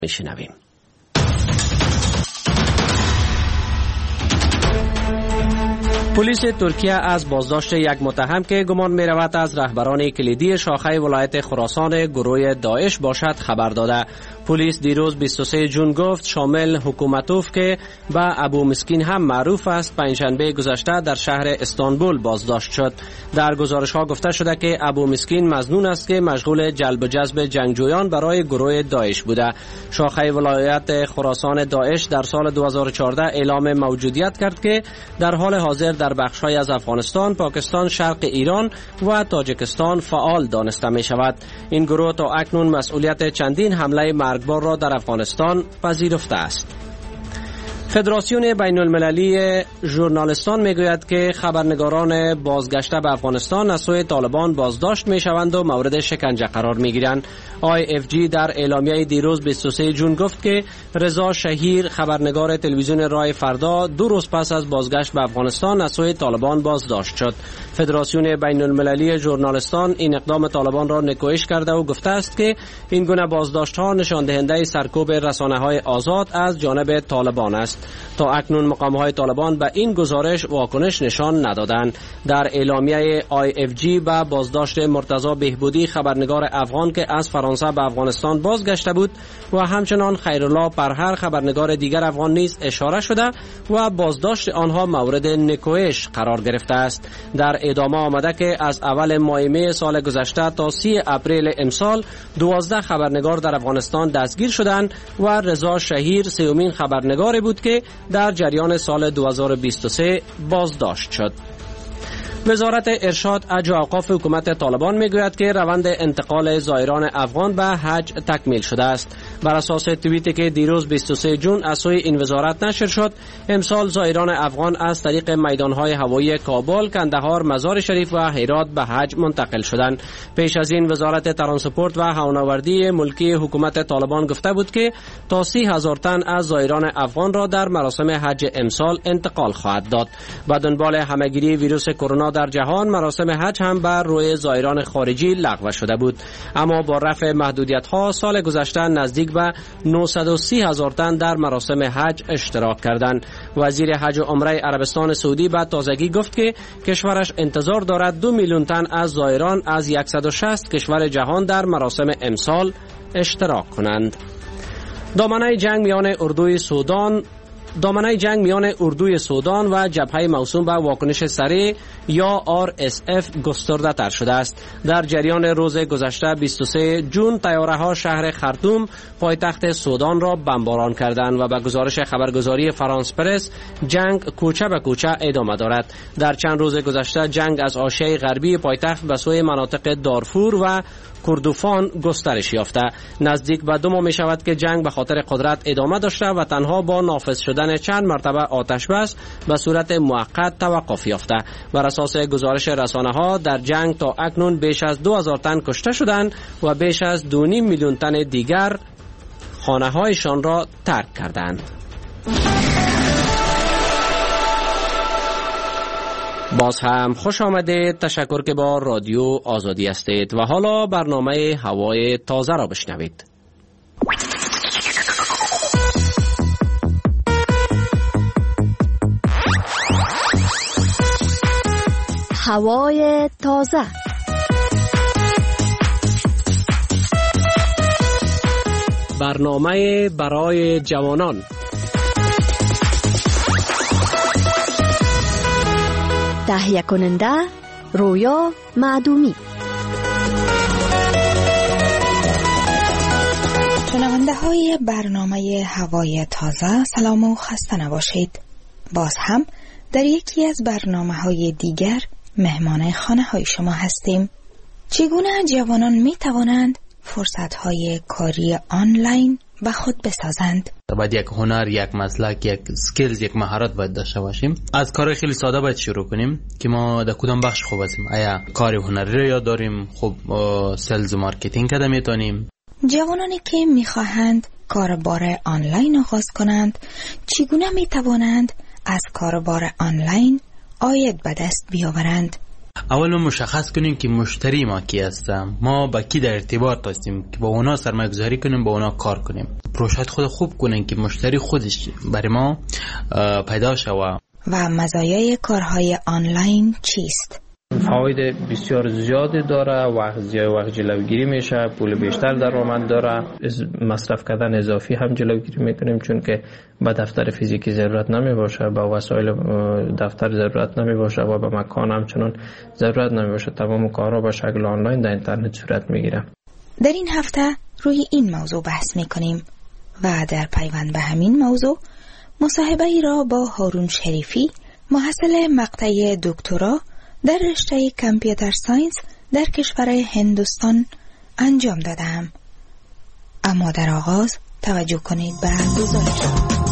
میشنویم. پلیس ترکیه از بازداشت یک متهم که گمان می رود از رهبران کلیدی شاخه ولایت خراسان گروه داعش باشد خبر داده. پلیس دیروز 23 جون گفت شامل حکومتوف که به ابو مسکین هم معروف است پنجشنبه گذشته در شهر استانبول بازداشت شد. در گزارش ها گفته شده که ابو مسکین مظنون است که مشغول جلب و جذب جنگجویان برای گروه داعش بوده. شاخه ولایت خراسان داعش در سال 2014 اعلام موجودیت کرد که در حال حاضر در بخش‌های از افغانستان، پاکستان، شرق ایران و تاجیکستان فعال دانسته می شود. این گروه تا اکنون مسئولیت چندین حمله مرگبار را در افغانستان پذیرفته است. فدراسیون بین المللی ژورنالیستان میگوید که خبرنگاران بازگشته به افغانستان از سوی طالبان بازداشت میشوند و مورد شکنجه قرار میگیرند. IFG در اعلامیه دیروز 23 جون گفت که رضا شهیر خبرنگار تلویزیون رای فردا 2 روز پس از بازگشت به افغانستان از سوی طالبان بازداشت شد. فدراسیون بین المللی ژورنالیستان این اقدام طالبان را نکوهش کرده و گفته است که این گونه بازداشت ها نشان دهنده سرکوب رسانه های آزاد از جانب طالبان است. تا اکنون مقام های طالبان به این گزارش واکنش نشان ندادند. در اعلامیه IFG به بازداشت مرتضی بهبودی خبرنگار افغان که از فرانسه به افغانستان بازگشته بود و همچنان خیرالله پرهر خبرنگار دیگر افغان نیز اشاره شده و بازداشت آنها مورد نکوهش قرار گرفته است. در ادامه آمده که از اول ماه می سال گذشته تا 30 اپریل امسال 12 خبرنگار در افغانستان دستگیر شدند و رضا شهیر سومین خبرنگاری بود که در جریان سال 2023 بازداشت شد. وزارت ارشاد حج و اوقاف حکومت طالبان میگوید که روند انتقال زائران افغان به حج تکمیل شده است. بر اساس توییتی که دیروز 23 جون از سوی این وزارت نشر شد، امسال زائران افغان از طریق میدانهای هوایی کابل، کندهار، مزار شریف و هرات به حج منتقل شدند. پیش از این وزارت ترانسپورت و هوانوردی ملکی حکومت طالبان گفته بود که تا 30,000 تن از زائران افغان را در مراسم حج امسال انتقال خواهد داد. با دنبال همهگیری ویروس کرونا در جهان، مراسم حج هم بر روی زائران خارجی لغو شده بود، اما با رفع محدودیت‌ها سال گذشته نزدیک به 930,000 تن در مراسم حج اشتراک کردند. وزیر حج و عمره عربستان سعودی به تازگی گفت که کشورش انتظار دارد 2 میلیون تن از زائران از 160 کشور جهان در مراسم امسال اشتراک کنند. دامنه جنگ میان اردوی سودان و جبهه موسوم به واکنش سریع یا RSF گسترده تر شده است. در جریان روز گذشته 23 جون طیاره‌ها شهر خرطوم پایتخت سودان را بمباران کردند و به گزارش خبرگزاری فرانس پرس جنگ کوچه به کوچه ادامه دارد. در چند روز گذشته جنگ از حاشیه غربی پایتخت به سوی مناطق دارفور و کردوفان گسترش یافته. نزدیک به 2 ماه می شود که جنگ به خاطر قدرت ادامه داشته و تنها با نافذ شدن چند مرتبه آتش بس به صورت موقت توقف یافته. بر اساس گزارش رسانه ها در جنگ تا اکنون بیش از 2000 تن کشته شدند و بیش از 2.5 میلیون تن دیگر خانه هایشان را ترک کردند. باز هم خوش آمدید. تشکر که با رادیو آزادی هستید و حالا برنامه هوای تازه را بشنوید. هوای تازه. برنامه برای جوانان. تهیه کننده رویا معدومی. شنونده های برنامه هوای تازه، سلام و خسته نباشید. باز هم در یکی از برنامه های دیگر مهمان خانه های شما هستیم. چگونه جوانان می توانند فرصت های کاری آنلاین به خود بسازند؟ باید یک هنر، یک مسلک، یک سکیلز، یک مهارت باید داشته باشیم. از کار خیلی ساده باید شروع کنیم که ما در کدام بخش خوب هستیم. آیا کار هنری رو یاد داریم؟ خب سلز و مارکتینگ کده میتونیم. جوانانی که میخواهند کاربار آنلاین آغاز کنند، چگونه میتوانند از کاربار آنلاین عاید به دست بیاورند؟ اول ما مشخص کنیم که مشتری ما کی هستم، ما با کی در ارتباط هستیم که با اونا سرمایه گذاری کنیم، با اونا کار کنیم. پروژه خود خوب کنیم که مشتری خودش برای ما پیدا شوه. و مزایای کارهای آنلاین چیست؟ فواید بسیار زیادی داره، وقت جلوگیری میشه، پول بیشتر درآمد داره، مصرف کردن اضافی هم جلوگیری میکنیم چون که به دفتر فیزیکی ضرورت نمی باشه، به وسایل دفتر ضرورت نمی باشه و به مکان همچنان ضرورت نمی باشه. تمام کارها به شکل آنلاین در اینترنت صورت میگیره. در این هفته روی این موضوع بحث میکنیم و در پیوند به همین موضوع مصاحبه ای را با هارون شریفی، محصل مقطع دکترا در رشته کامپیوتر ساینس در کشور هندوستان انجام دادم. اما در آغاز توجه کنید به گزارش.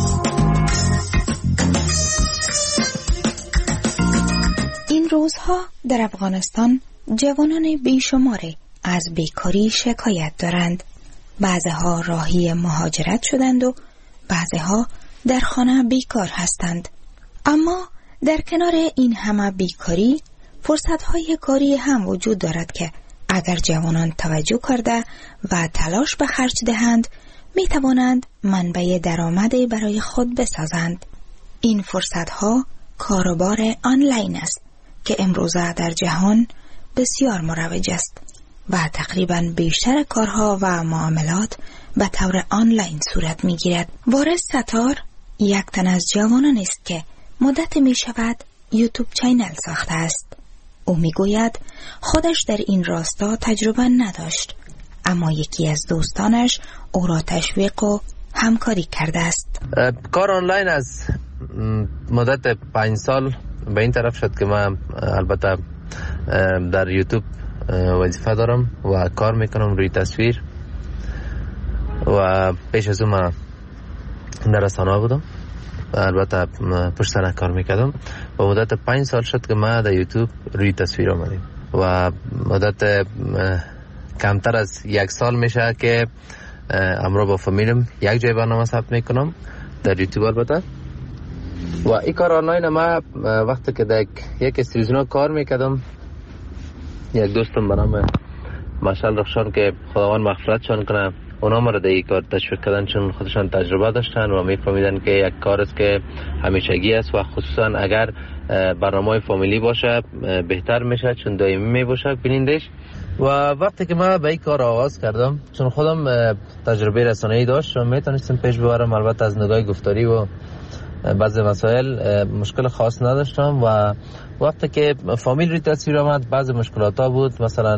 این روزها در افغانستان جوانان بیشماری از بیکاری شکایت دارند. بعضها راهی مهاجرت شدند و بعضها در خانه بیکار هستند. اما در کنار این همه بیکاری فرصت‌های کاری هم وجود دارد که اگر جوانان توجه کرده و تلاش به خرج دهند می توانند منبع درآمدی برای خود بسازند. این فرصت‌ها کاروبار آنلاین است که امروزه در جهان بسیار مروج است و تقریباً بیشتر کارها و معاملات به طور آنلاین صورت می گیرد. وارث ستار یک تن از جوانان است که مدت می شود یوتیوب چینل ساخته است. او می گوید خودش در این راستا تجربه نداشت، اما یکی از دوستانش او را تشویق و همکاری کرده است. کار آنلاین از مدت 5 سال به این طرف شد که من البته در یوتیوب وظیفه دارم و کار میکنم روی تصویر و پیش از اون من در رسانه بودم و البته پشت سر کار میکردم و مدت 5 سال شد که من در یوتیوب روی تصویر آمدیم و مدت کمتر از 1 سال میشه که امروز با فامیلم یک جای برنامه ثبت میکنم در یوتیوب. البته و این کار آنلاین ما وقتی که در یک استریزنا کار میکردم، یک دوستم به نام مشعل رخشان که خداوند مغفرتشان کنه، اونا ما را در این کار تشویق کردن چون خودشان تجربه داشتن و میفهمیدن که یک کار است که همیشگی است و خصوصا اگر برنامه فامیلی باشه بهتر میشه چون دائمی میباشه بینندش. و وقتی که من به این کار آغاز کردم چون خودم تجربه رسانه‌ای داشتم میتونستم پیش ببرم، البته از نگاه گفتاری و بعضی مسائل مشکل خاص نداشتم و وقتی که فامیل روی تصویر آمد بعضی مشکلات ها بود، مثلا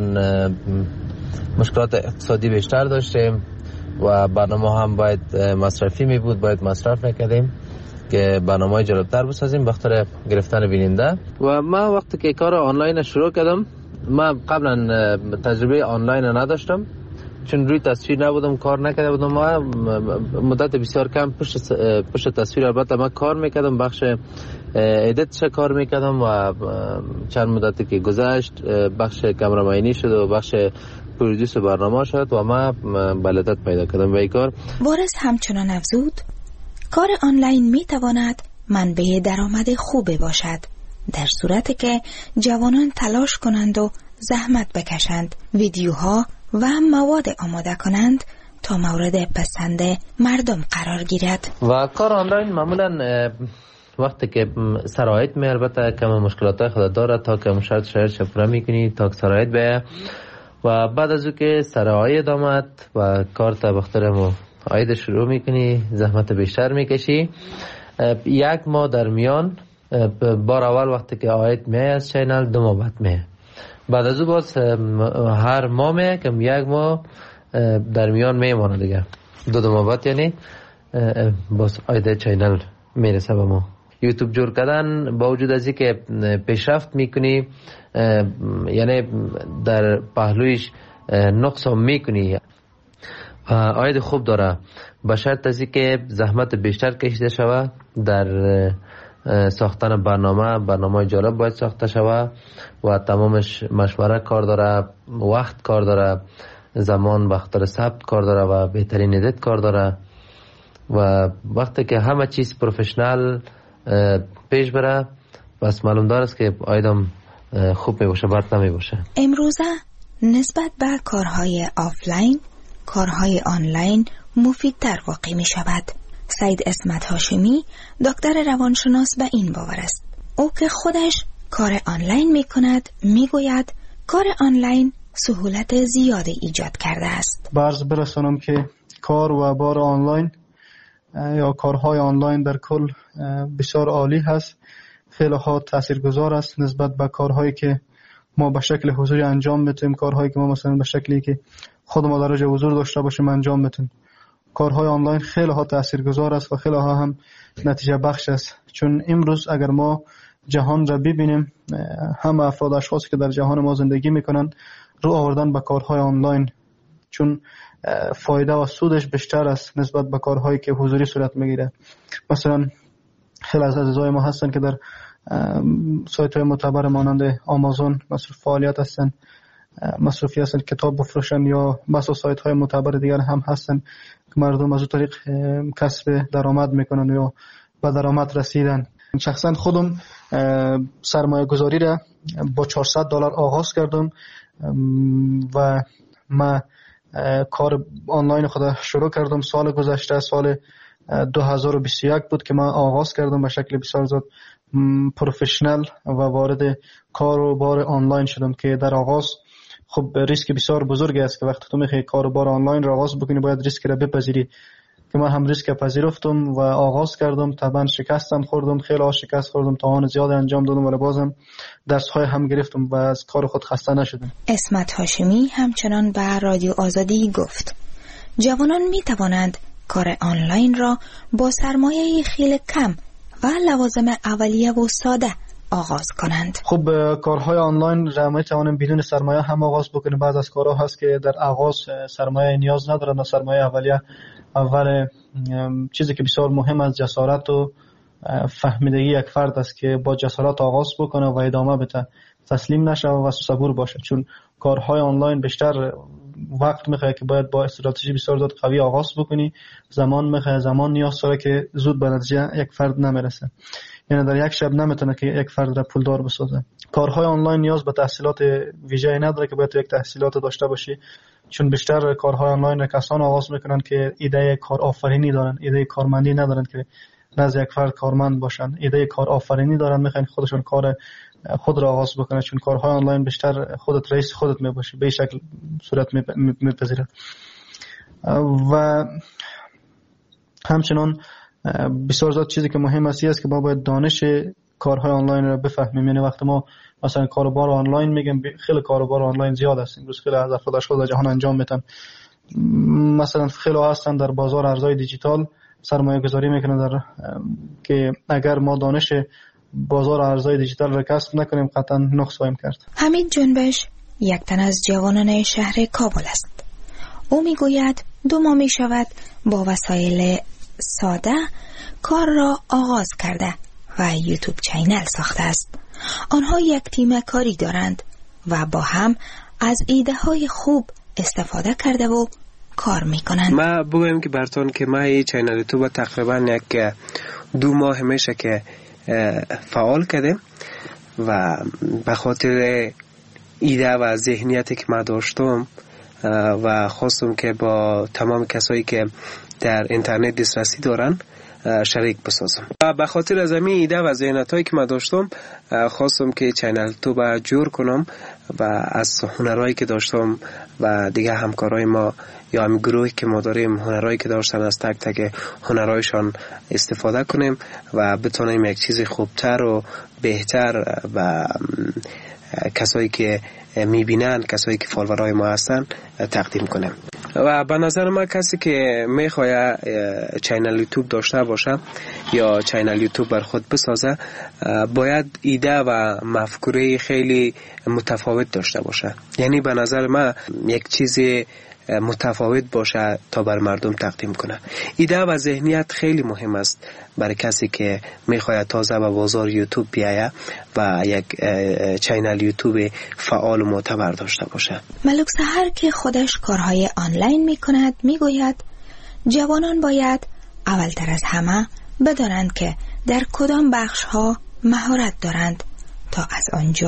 مشکلات اقتصادی بیشتر داشتیم و برنامه هم باید مصرفی می بود، باید مصرف میکردیم که برنامه جالبتر بسازیم بخاطر گرفتن بیننده. و من وقتی که کار آنلاین شروع کردم، من قبلا تجربه آنلاین نداشتم چون روی تصویر نبودم، کار نکرده بودم. ما مدت بسیار کم پشت تصویر البته من کار میکردم، بخش ادیتش کار میکردم و چند مدتی که گذشت بخش کامرامانی شد و بخش پرودوس برنامه شد و من بلدت پیدا کردم به این کار. وارث همچنان افزود کار آنلاین میتواند منبع درآمد خوبی باشد در صورتی که جوانان تلاش کنند و زحمت بکشند، ویدیوها و مواد آماده کنند تا مورد پسند مردم قرار گیرد. و کار آنلاین معمولا وقتی که سرایت می البته کم مشکلات خود داره تا که شرط شفره میکنی تا که سرایت بیه و بعد از او که سرایت آمد و کار تا بخترم آید شروع میکنی، زحمت بیشتر میکشی. 1 ماه در میان بار اول وقتی که آید می از چینل 2 ماه بعد می، بعد از او باز هر ماه می کم 1 ماه در میان میمانه دیگه 2 ماه بعد یعنی باز آید چینل میرسه به ما. یوتیوب جور کردن با وجود از اینکه پیشرفت میکنی یعنی در پهلویش نقص هم میکنی، آید خوب داره به شرط از اینکه زحمت بیشتر کشیده شوه در ساختن برنامه جالب باید ساخته شوه و تمامش مشوره کار داره، وقت کار داره، زمان بخاطر ثبت کار داره و بهترین ادیت کار داره و وقتی که همه چیز پروفشنال پیش بره بس معلوم داره است که آیدم خوب می باشه، بد نمی باشه. امروزه نسبت به کارهای آفلاین، کارهای آنلاین مفیدتر واقع می شود. سید اسمت هاشمی دکتر روانشناس به این باور است. او که خودش کار آنلاین می کند می گوید کار آنلاین سهولت زیادی ایجاد کرده است. برز برسانم که کار و بار آنلاین یا کارهای آنلاین در کل بسیار عالی هست. خیلی ها تاثیرگذار است نسبت به کارهایی که ما به شکل حضوری انجام بدیم، کارهایی که ما مثلا به شکلی که خود ما درجه حضور داشته باشیم انجام بدیم. کارهای آنلاین خیلی ها تاثیرگذار است و خیلی ها هم نتیجه بخش است، چون امروز اگر ما جهان را ببینیم، همه افراد اشخاصی که در جهان ما زندگی میکنن رو آوردن به کارهای آنلاین، چون فایده و سودش بیشتر است نسبت به کارهایی که حضوری صورت میگیره. مثلا خیلی از عزیزای ما هستن که در سایت های معتبر مانند آمازون مصروف فعالیت هستن، مصروفی هستن، کتاب بفروشن، یا مثلا سایت های معتبر دیگر هم هستن که مردم از اون طریق کسب درآمد میکنن یا به درآمد رسیدن. شخصا خودم سرمایه گذاری را با $400 آغاز کردم و من کار آنلاین خود شروع کردم. سال گذشته، سال 2021 بود که من آغاز کردم، به شکل بسیار زیاد پروفشنل و وارد کار و بار آنلاین شدم که در آغاز خب ریسک بسیار بزرگی است که وقتی تو میخوای کار و بار آنلاین را آغاز بکنی باید ریسک را بپذیری، که من هم ریسک پذیرفتم و آغاز کردم. طبعا شکستم خوردم، خیلی شکست خوردم، توان زیاد انجام دادم ولی بازم درس های هم گرفتم و از کار خود خسته نشدم. اسمت هاشمی همچنان به رادیو آزادی گفت جوانان می توانند کار آنلاین را با سرمایه خیلی کم و لوازم اولیه و ساده آغاز کنند. خب کارهای آنلاین را می توانیم بدون سرمایه هم آغاز بکنیم. بعض از کارها هست که در آغاز سرمایه نیاز ندارند و سرمایه اولیه اول چیزی که بسیار مهم است جسارت و فهمیدگی یک فرد است که با جسارت آغاز بکنه و ادامه بده، تسلیم نشه و صبور باشه، چون کارهای آنلاین بیشتر وقت میخواد که باید با استراتژی بسیار زیاد قوی آغاز بکنی، زمان میخواد، زمان نیاز داره که زود به نتیجه یک فرد نمیرسه، یعنی در یک شب نمیتونه که یک فرد را پولدار بسازه. کارهای آنلاین نیاز به تحصیلات ویژه‌ای نداره که باید یک تحصیلات داشته باشی، چون بیشتر کارهای آنلاین را کسان آغاز میکنن که ایده کار آفرینی دارن، ایده کارمندی ندارن که نزد یک فرد کارمند باشن، ایده کار آفرینی دارن، میخوان خودشون کار خود را آغاز بکنن، چون کارهای آنلاین بیشتر خودت رئیس خودت میباشی، به این شکل صورت میپذیره. و همچنان بسیار زیاد چیزی که مهم است که ما باید دانش کارهای آنلاین را بفهمیم. یعنی وقتی ما مثلا کاروبار آنلاین میگم، خیلی کاروبار آنلاین زیاد است امروز، خیلی از افراد اشخاص جهان انجام میدن. مثلا خیلی هستن در بازار ارزهای دیجیتال سرمایه گذاری میکنن در که اگر ما دانش بازار ارزهای دیجیتال را کسب نکنیم قطعا نقص خواهیم کرد. حمید جنبش یک تن از جوانان شهر کابل است. او میگوید 2 ماه میشود با وسایل ساده کار را آغاز کرده و یوتیوب چینل ساخته است. آنها یک تیم کاری دارند و با هم از ایده های خوب استفاده کرده و کار میکنند. ما بگویم که براتون که ما این چینل یوتیوب تقریبا یک 2 ماه میشه که فعال کردیم و به خاطر ایده و ذهنیتی که ما داشتم و خواستم که با تمام کسایی که در اینترنت دسترسی دارن شریک بسازم و به خاطر از همین ایده و ذهنیتایی که من داشتم خواستم که چینل یوتیوب جور کنم و از هنرهایی که داشتم و دیگه همکارای ما یا هم گروهی که ما داریم هنرهایی که داشتن از تک تک هنرهایشان استفاده کنیم و بتونیم یک چیز خوبتر و بهتر و کسایی که میبینن، کسایی که فالوورای ما هستن تقدیم کنیم. و به نظر من کسی که میخواد چینل یوتیوب داشته باشه یا چینل یوتیوب بر خود بسازه باید ایده و مفکوره خیلی متفاوت داشته باشه. یعنی به نظر من یک چیز متفاوت باشه تا بر مردم تقدیم کنه. ایده و ذهنیت خیلی مهم است برای کسی که میخواد تازه به بازار یوتیوب بیایه و یک چینل یوتیوب فعال و معتبر داشته باشه. ملک سحر که خودش کارهای آنلاین میکند میگوید جوانان باید اولتر از همه بدانند که در کدام بخشها مهارت دارند تا از آنجا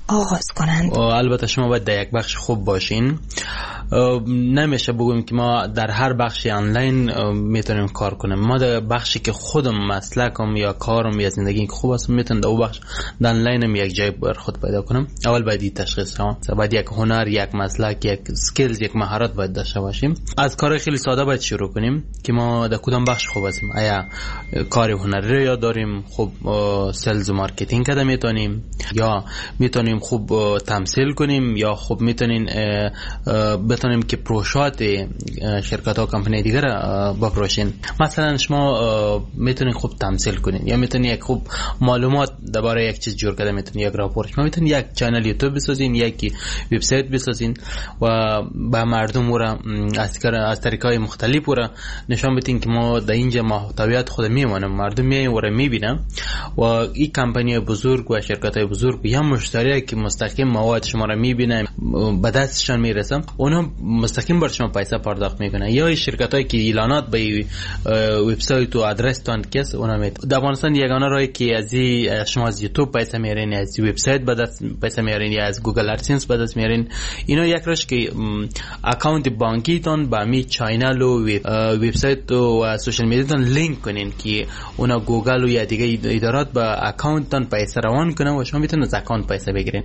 آغاز کنند. البته شما باید در یک بخش خوب باشین. نمیشه بگویم که ما در هر بخشی آنلاین میتونیم کار کنیم. ما در بخشی که خودم مسلکم یا کارم یا زندگی که خوب است میتونم در اون بخش در آنلاینم یک جای بر خود پیدا کنم. اول باید تشخیص کنم، باید یک هنر، یک مسلک، یک اسکیلز، یک مهارت باید داشته باشیم. از کار خیلی ساده باید شروع کنیم که ما در کدام بخش خوب هستیم. آیا کار هنری رو یاد داریم، خوب سلز و مارکتینگ کده میتونیم، یا میتونیم خوب تمثیل کنیم، یا خوب میتونیم که پروژات شرکت ها کمپانی دیگر بپروشین. مثلا شما میتونین خوب تمثیل کنین، یا میتونین یک خوب معلومات درباره یک چیز جور کرده میتونین، یک راپورت، شما میتونین یک کانال یوتیوب بسازین، یک وبسایت بسازین و با مردم را از طریقای مختلف را نشان بدین که ما در اینجا محتویات خود میمونم، مردم میاین و میبینن و این کمپانی بزرگ و شرکت های بزرگ یا مشتری که مستقیم مواد شما را میبینن به دستشان میرسن، اونا مستقیم بر شما پیسه پرداخت میکنن. یا شرکتایی که اعلانات به وبسایت و آدرس تان کس اونا میت. در افغانستان یگانه راهی که از شما از یوتیوب پیسه میارین، از وبسایت به دست پیسه میارین، یا از گوگل ادسنس به دست میارین. اینا یک راهش که اکانت بانکی تان با می چینل و وبسایت و سوشال میدیا تان لینک کنین که اونا گوگل و یا دیگه ادارات با اکانت تان پیسه روان کنن و شما میتونید از اکانت پیسه بگیرین.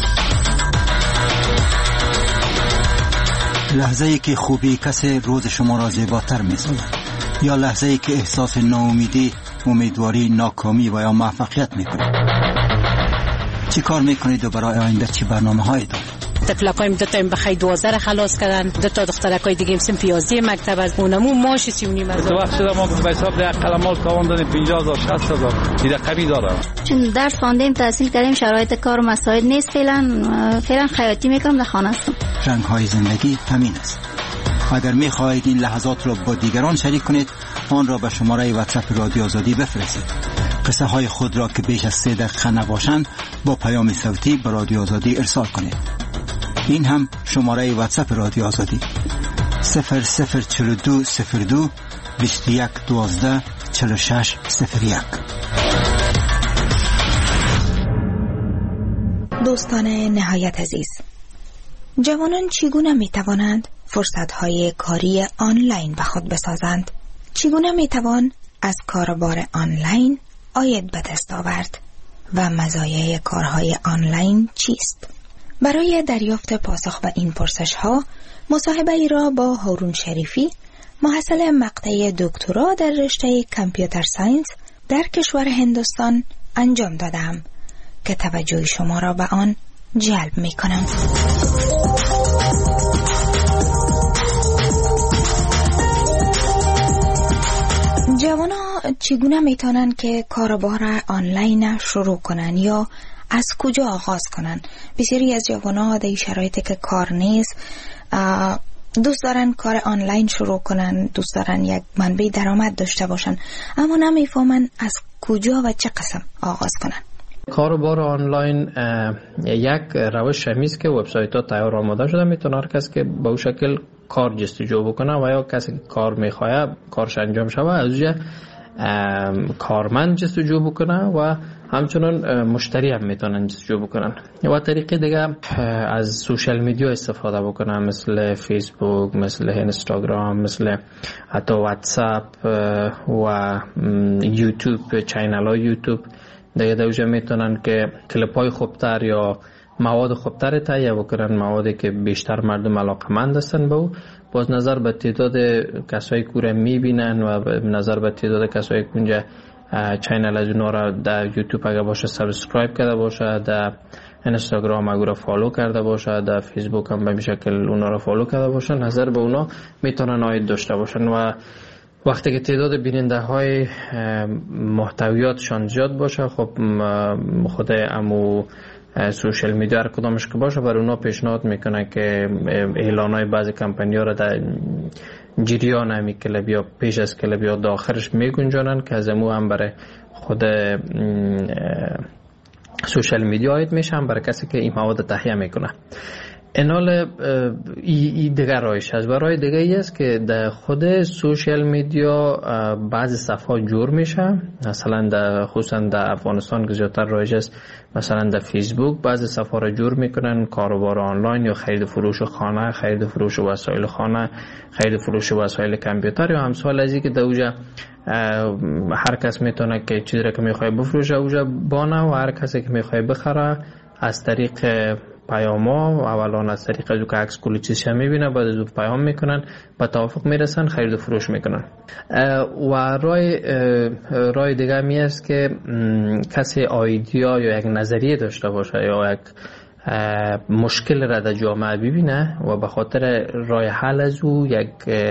لحظه‌ای که خوبی کسی روز شما را زیباتر می‌سازد، یا لحظه‌ای که احساس ناامیدی، امیدواری، ناکامی و یا موفقیت می‌کنید. چی کار می‌کنید و برای آینده چه برنامه‌هایی دارید؟ تفلقایم دو تا بخای 12 خلاص کردن، دو تا دخترکای دیگه سن پیازی مکتب از اونمو ماش 39 هزار. تو وقت شده ما به حساب ده قلمال تاوان دادیم 50000 60000 دیگه قوی داره. چون درس خواندیم، تحصیل کردیم، شرایط کار و مساعد نیست. فعلا خیاطی میکنم، در خانه هستم. رنگ‌های زندگی همین است. اگر می‌خواهید این لحظات را با دیگران شریک کنید، آن را به شماره واتساپ رادیو آزادی بفرستید. قصه های خود را که بیش از 3 دقیقه نباشند با پیام صوتی به رادیو آزادی ارسال کنید. این هم شماره واتساپ رادیو آزادی 004202 2112 4601. دوستان نهایت عزیز، جوانان چگونه می توانند فرصت‌های کاری آنلاین به خود بسازند؟ چگونه می توان از کاربار آنلاین عاید به دست آورد و مزایای کارهای آنلاین چیست؟ برای دریافت پاسخ به این پرسش‌ها مصاحبه ای را با هارون شریفی، محصل مقطع دکترا در رشته کامپیوتر ساینس در کشور هندوستان انجام دادم که توجه شما را به آن جلب می کنم. جوانا چگونه میتونن که کاربار آنلاین شروع کنن یا از کجا آغاز کنن؟ بسیاری از جوانا در شرایطی که کار نیست دوست دارن کار آنلاین شروع کنن، دوست دارن یک منبع درآمد داشته باشن، اما نمیفهمن از کجا و چه قسم آغاز کنن. کاربار آنلاین یک روش همیست که وبسایت ها تیار آماده شده، میتونه هر کس که به اون شکل کار جستجو بکنه و یا کسی که کار میخواه کارش انجام شود از اونجا کارمند جستجو بکنه و همچنان مشتری هم میتونن جستجو بکنن. و طریقه دیگه از سوشال میدیا استفاده بکنن، مثل فیسبوک، مثل اینستاگرام، مثل حتی واتساپ و یوتیوب، چینل های یوتیوب دیگه دوجه میتونن که کلیپ های خوبتر یا مواد خوبتر تهیه بکنن، موادی که بیشتر مردم علاقمند هستن به او. باز نظر به تعداد کسایی که میبینن و نظر به تعداد کسایی که اونجا چینل از اونا را در یوتیوب اگه باشه سابسکرایب کرده باشه، در اینستاگرام اگه را فالو کرده باشه، در فیسبوک هم به شکل اونا را فالو کرده باشه، نظر به اونا میتونن عاید داشته باشن. و وقتی که تعداد بیننده های محتویاتشان زیاد باشه، خب خود امو سوشال میدیا هر کدامش که باشه بر اونا پیشنهاد میکنه که اعلان های بعضی کمپانی ها را در جریان همی کلب یا پیش از کلب یا داخلش میگنجانن که از امو هم برای خود سوشال میدیا عاید میشه، هم برای کسی که این مواد تهیه میکنه. انال این دیگر رایش هست و رای دیگه ای است که در خود سوشیال میدیا بعضی صفحات جور میشه. مثلا خصوصا در افغانستان که زیادتر رایج است، مثلا در فیسبوک بعضی صفحات را جور میکنن، کاروبار آنلاین یا خرید فروش خانه، خرید فروش وسایل خانه، خرید فروش وسایل کامپیوتر یا همسال از این که در اوجا هر کس میتونه که چیزی را که میخواه بفروشه اوجا بانه و هر کسی که میخواه بخره از طریق پیاما، اولا از طریق از که عکس کلی چیزش میبینه، بعد از اون پیام میکنن، به توافق میرسن، خرید و فروش میکنن. و رای دیگه می است که کسی ایده یا یک نظریه داشته باشه یا یک مشکل را در جامعه ببینه و به خاطر رای حل از او یک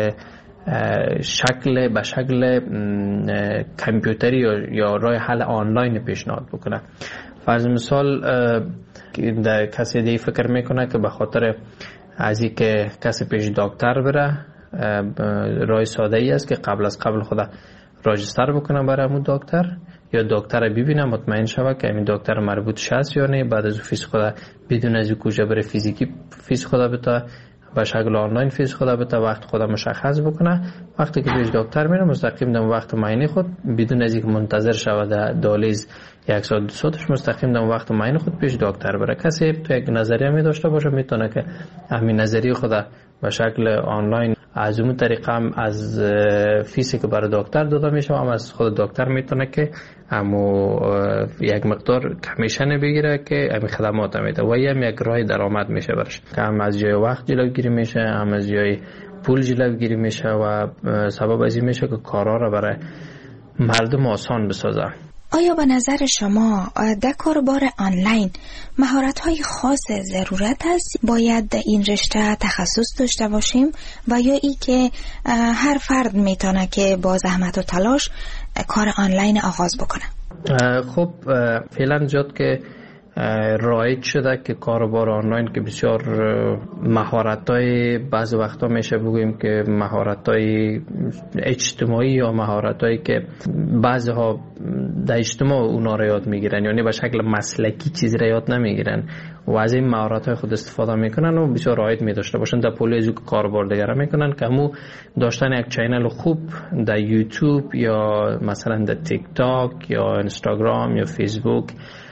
به شکل کامپیوتری یا رای حل آنلاین پیشنهاد بکنه. فرض مثال کسی دیگه فکر میکنه که به خاطر از این که کسی پیش دکتر بره، رای ساده ای است که قبل خدا راجستر بکنه برای همون دکتر یا دکتر ببینه مطمئن شوه که همین دکتر مربوط هست یا نه، بعد از فیس خدا بدون از کجا بره فیزیکی فیس خدا بتا به شکل آنلاین فیس خدا بتا وقت خدا مشخص بکنه. وقتی که پیش دکتر میره مستقیم در وقت معاینه خود بدون از اینکه منتظر شوه در دهلیز 1 ساعت 2 ساعتش مستقیم در وقت معاینه خود پیش دکتر بره. کسی تو یک نظریه می داشته باشه میتونه که همین نظریه خدا به شکل آنلاین از اون طریقه هم از فیسی که برای دکتر داده میشه هم از خود دکتر میتونه که همو یک مقدار کمیشن بگیره که همین خدمات میده و هم یک راه درآمد میشه برش که هم از جای وقت جلوگیری میشه، هم از جای پول جلوگیری میشه و سبب از این میشه که کارا را برای مردم آسان بسازه. آیا به نظر شما در کاربار آنلاین مهارت‌های خاص ضرورت است؟ باید در این رشته تخصص داشته باشیم و یا ای که هر فرد میتونه که با زحمت و تلاش کار آنلاین آغاز بکنه؟ خب فعلا جد که رایج شده که کاربار آنلاین که بسیار مهارت‌های بعض وقتا میشه بگوییم که مهارت‌های اجتماعی یا مهارت‌هایی که بعضها در اجتماع اونا را یاد میگیرن، یعنی به شکل مسلکی چیزی را یاد نمیگیرن و از این مهارت‌های خود استفاده میکنن و بسیار رایج می‌داشته باشن در پولیزو که کاربار دیگر میکنن که همو داشتن یک چینل خوب در یوتیوب یا مثلا در تیک تاک یا اینستاگرام یا فیسبوک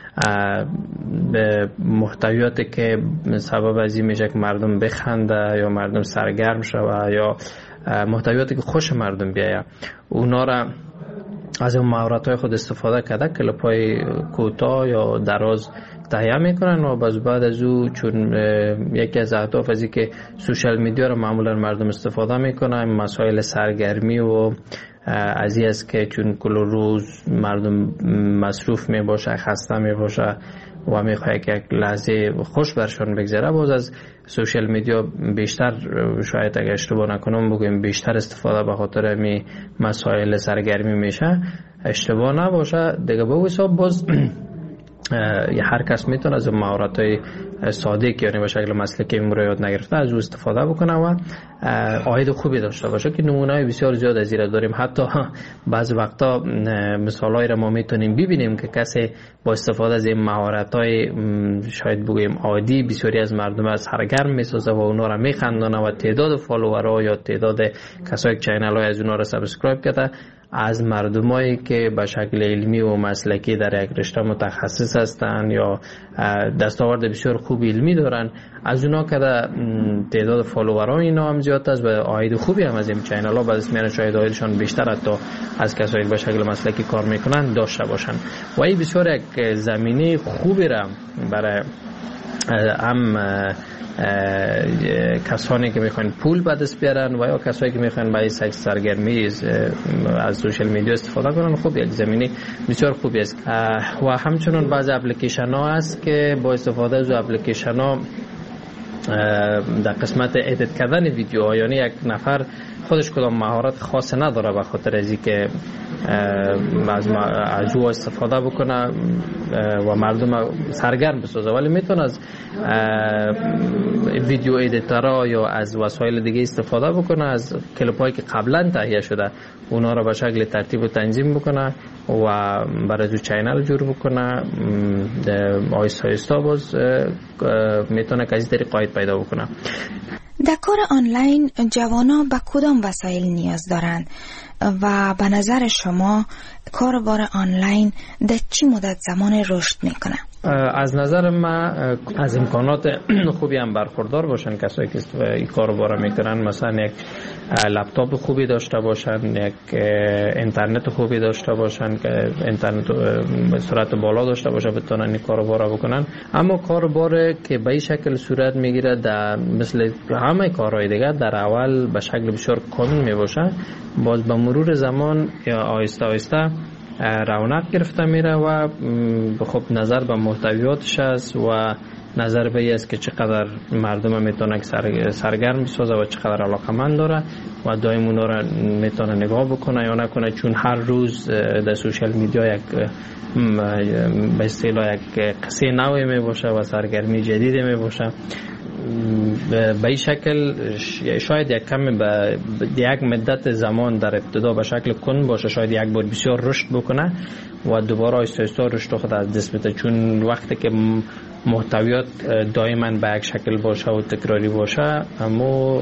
به محتویاتی که سبب از این میشه که مردم بخنده یا مردم سرگرم شوه یا محتویاتی که خوش مردم بیایه اونا را از اون مهارت‌های خود استفاده کرده کلیپ‌های کوتاه یا دراز تهیه میکنن و بعد از او چون یکی از اهداف از این که سوشال میدیا رو معمولا مردم استفاده میکنن مسائل سرگرمی و از این است که چون کل روز مردم مصروف می باشه خسته می باشه و می خواهد که یک لحظه خوش برشان بگذره باز از سوشال میدیا بیشتر شاید اگر اشتباه نکنم بگویم بیشتر استفاده به خاطر می مسائل سرگرمی میشه اشتباه نباشه دیگه به حساب باز هر کس میتونه از مهارت‌های ساده که یعنی به شکل مسلکی یاد نگرفته از او استفاده بکنه و عاید خوبی داشته باشه که نمونه‌های بسیار زیاد از این داریم. حتی بعض وقتا مثالایی را ما میتونیم ببینیم که کسی با استفاده از این مهارت‌های شاید بگوییم عادی بسیاری از مردم از سرگرم میسازه و اونا را میخندانه و تعداد فالوورها یا تعداد کسایی که چینل‌های از اونا را سابسکرایب کرده از مردمایی که به شکل علمی و مسلکی در یک رشته متخصص هستند یا دستاورد بسیار خوب علمی دارن از اونا که تعداد فالوورها اینا هم زیاد است و عاید خوبی هم از این چینل ها بعد میان شاید عایدشان بیشتر حتی از کسایی به شکل مسلکی کار میکنن داشته باشن و این بسیار یک زمینه خوبی را برای هم کسانی که میخوان پول به دست بیارن و یا کسایی که میخوان برای سرگرمی از سوشال میدیا استفاده کنن خب یک زمینه بسیار خوبی است. و همچنین بعضی اپلیکیشن ها هست که با استفاده از اپلیکیشن ها در قسمت ادیت کردن ویدیوها یعنی یک نفر خودش کدام مهارت خاص نداره به خاطر از اینکه از او استفاده بکنه و مردم سرگرم بسازه، ولی میتونه از ویدیو ادیتورها یا از وسایل دیگه استفاده بکنه، از کلیپ هایی که قبلا تهیه شده اونا رو به شکل ترتیب و تنظیم بکنه و برای تو چینل جور بکنه. آیستا آیستا باز میتونه که از طریق قاید پیدا بکنه. در کار آنلاین جوانا به کدام وسایل نیاز دارند و به نظر شما کاربار آنلاین در چی مدت زمان رشد میکنه؟ از نظر من از امکانات خوبی هم برخوردار باشن کسایی که این کارو باره میکنن، مثلا یک لپتاپ خوبی داشته باشن، یک اینترنت خوبی داشته باشن که اینترنت سرعت بالا داشته باشه بتونن این کارو باره بکنن. اما کاربار که به این شکل صورت میگیره در مثل همه کارهای دیگه در اول به شکل بسیار کند میباشه، باز به مرور زمان یا آیسته آیسته رونق گرفته میره و خب نظر به محتویاتش است و نظر به این است که چقدر مردم میتونه سرگرم بسازه و چقدر علاقمند داره و دائم اونا را میتونه نگاه بکنه یا نکنه، چون هر روز در سوشال میدیا یک به اصطلاح یک قصه نوی می باشه و سرگرمی جدیدی می باشه. به این شکل شاید یک کمی به یک مدت زمان در ابتدا به شکل کند باشه، شاید یک بار بسیار رشد بکنه و دوباره آیسته آیسته رشد خود از دست بده، چون وقتی که محتویات دائما به یک شکل باشه و تکراری باشه اما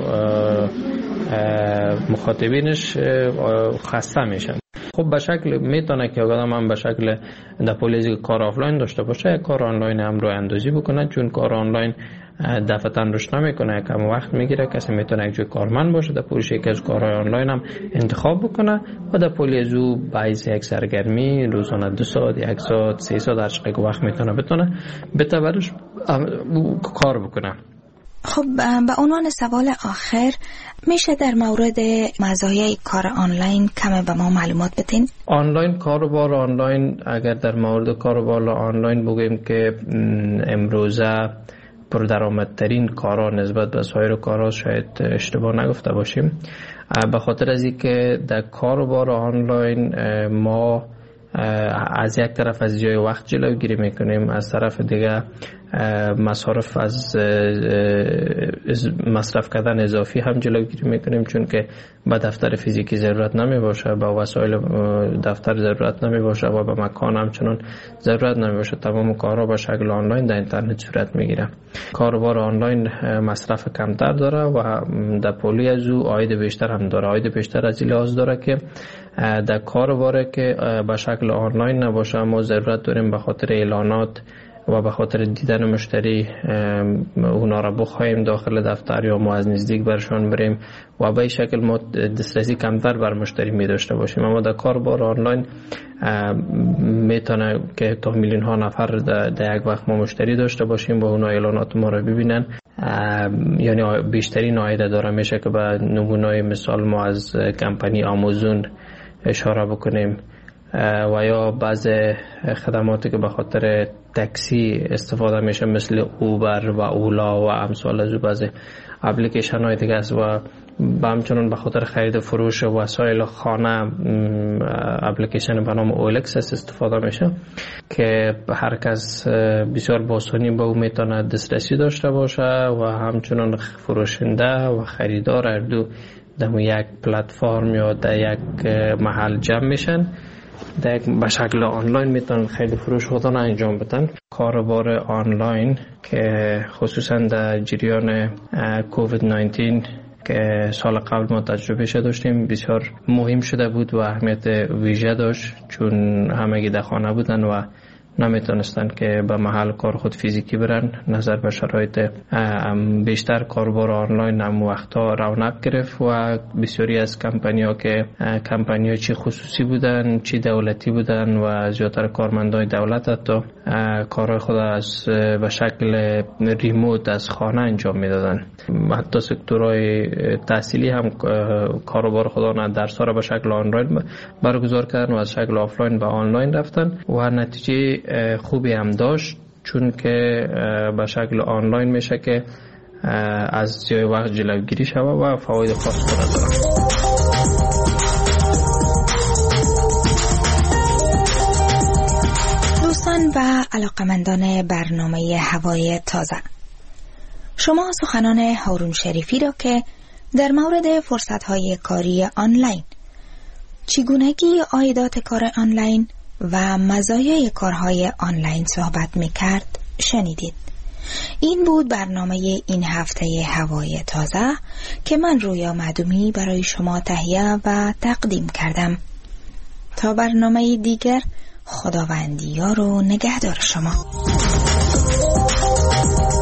مخاطبینش خسته میشن. خب به شکل میتونه که آدم هم به شکل در پولیزی کار آفلاین داشته باشه، کار آنلاین هم رو اندازی بکنه، چون کار آنلاین دفعتا رشد نمیکنه، کم وقت میگیره. کسی میتونه یک جای کارمند باشه در پولیش یکی از کارهای آنلاین هم انتخاب بکنه و در پولیزو باعث یک سرگرمی روزانه 2 ساعت 1 ساعت 3 ساعت هر چقدر وقت بتونه بتبرش کار بکنه. خب به عنوان سوال آخر میشه در مورد مزایای کار آنلاین کم به ما معلومات بدین؟ آنلاین کاروبار آنلاین، اگر در مورد کاروبار آنلاین بگیم که امروزه پردرآمدترین کارا نسبت به سایر کارا، شاید اشتباه نگفته باشیم، به خاطر از اینکه در کاروبار آنلاین ما از یک طرف از جای وقت جلوگیری میکنیم، از طرف دیگه مصارف از مصرف کردن اضافی هم جلوگیری میکنیم، چون که به دفتر فیزیکی ضرورت نمی باشه، به وسایل دفتر ضرورت نمی باشه و به مکان همچنان ضرورت نمی باشه. تمام کارها به شکل آنلاین در اینترنت صورت میگیره. کاروبار آنلاین مصرف کمتر داره و در پولی از او عاید بیشتر هم داره. عاید بیشتر از این لحاظ داره که در کاروبار که به شکل آنلاین نباشه ما ضرورت داریم به خاطر اعلانات و به خاطر دیدن مشتری اونا را بخوایم داخل دفتر یا ما از نزدیک برشان بریم و به این شکل ما دسترسی کمتر بر مشتری می داشته باشیم. اما در کاربار آنلاین میتونه که تا میلیون ها نفر در یک وقت ما مشتری داشته باشیم و اونا اعلانات ما را ببینن، یعنی بیشترین عاید داره. میشه که به نمونه مثال ما از کمپانی آمازون اشاره بکنیم و یا بعض خدماتی که به خاطر تاکسی استفاده میشه مثل اوبر و اولا و امثال از بعض اپلیکیشن های دیگه است و همچنان به خاطر خرید فروش وسایل خانه اپلیکیشن به نام اولکس استفاده میشه که هر کس بسیار با آسانی به او میتونه دسترسی داشته باشه و همچنان فروشنده و خریدار هر دو در یک پلتفرم یا در یک محل جمع میشن، به شکل آنلاین میتونن خیلی فروش خودان انجام بدن. کاروبار آنلاین که خصوصا در جریان کووید 19 که سال قبل ما تجربه داشتیم بسیار مهم شده بود و اهمیت ویژه داشت، چون همگی در خانه بودن و نمیتونستن که به محل کار خود فیزیکی برن. نظر به شرایط بیشتر کاربار آنلاین هم وقتا رونق گرفت و بسیاری از کمپانی‌ها که کمپانی‌ها چی خصوصی بودن چی دولتی بودن و زیادتر کارمندای دولت حتی کارهای خود از به شکل ریموت از خانه انجام میدادن. حتی سکتورهای تحصیلی هم کاروبار خودان درس‌ها را به شکل آنلاین برگزار کردن و از شکل آفلاین به آنلاین رفتن و نتیجه خوبی هم داشت، چون که به شکل آنلاین میشه که از جای وقت جلوگیری شود و فواید خاص خود داره. علاقمندان برنامه هوای تازه، شما سخنان هارون شریفی را که در مورد فرصت‌های کاری آنلاین، چگونگی عایدات کار آنلاین و مزایای کارهای آنلاین صحبت می‌کرد شنیدید. این بود برنامه این هفته هوای تازه که من رویا معدومی برای شما تهیه و تقدیم کردم. تا برنامه دیگر، خداوندی یار و نگهدار شما.